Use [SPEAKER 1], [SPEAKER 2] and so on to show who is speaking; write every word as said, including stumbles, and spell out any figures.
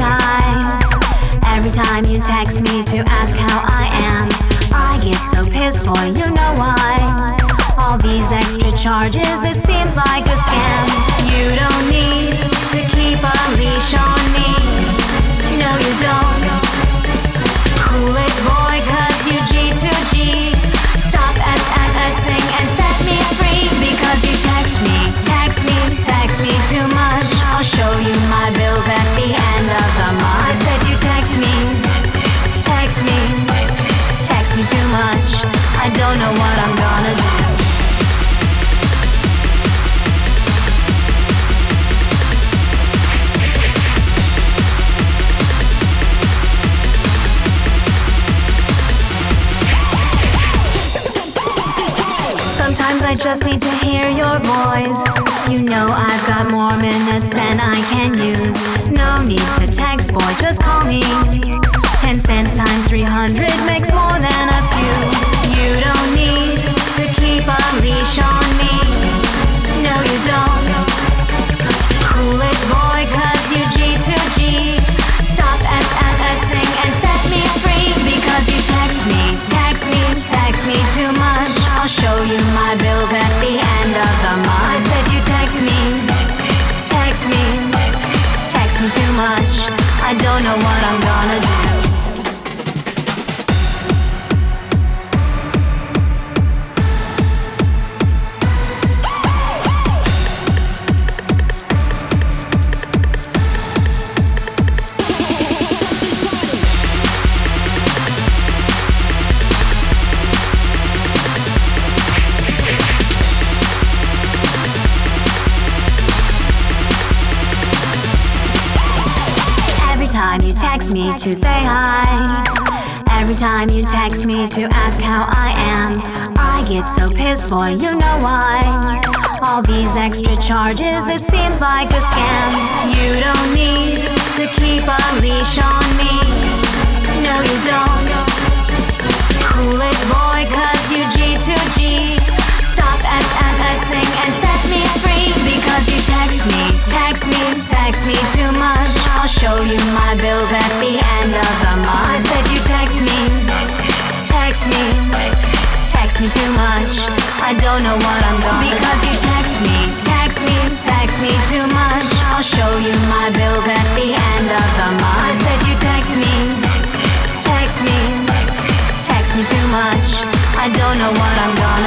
[SPEAKER 1] hi. Every time you text me to ask how I am, I get so pissed, boy, you know why. All these extra charges, it seems like a scam. You don't need to keep a leash on me. No, you don't. Cool it, boy, cause you G to G. Stop SMSing and set me free. Because you text me, text me, text me too much. I'll show you my bills at the end of the month. I said you text me, text me, text me too much. I don't know what I'm gonna do. Sometimes I just need to hear your voice. You know I've got more minutes than I can use. No need to text, boy, just call me. Ten cents times three hundred makes more than a few. You don't need to keep a leash on me. No, you don't. Cool it, boy, cause you G to G. Stop SMSing and set me free. Because you text me, text me, text me too much. I'll show you my bills at the end of the month. I said you text me, text me, text me too much. I don't know what I'm gonna do. Every time you text me to say hi, every time you text me to ask how I am, I get so pissed, boy, you know why. All these extra charges, it seems like a scam. You don't need to keep a leash on me. No, you don't. Cool it, boy, cause you G to G. Stop SMSing and set me free. Because you text me, text me, text me too much. I'll show you my bills at the end of the month. I said you text me, text me, text me too much. I don't know what I'm gonna do. Because you text me, text me, text me too much. I'll show you my bills at the end of the month. I said you text me, text me, text me too much. I don't know what I'm gonna do.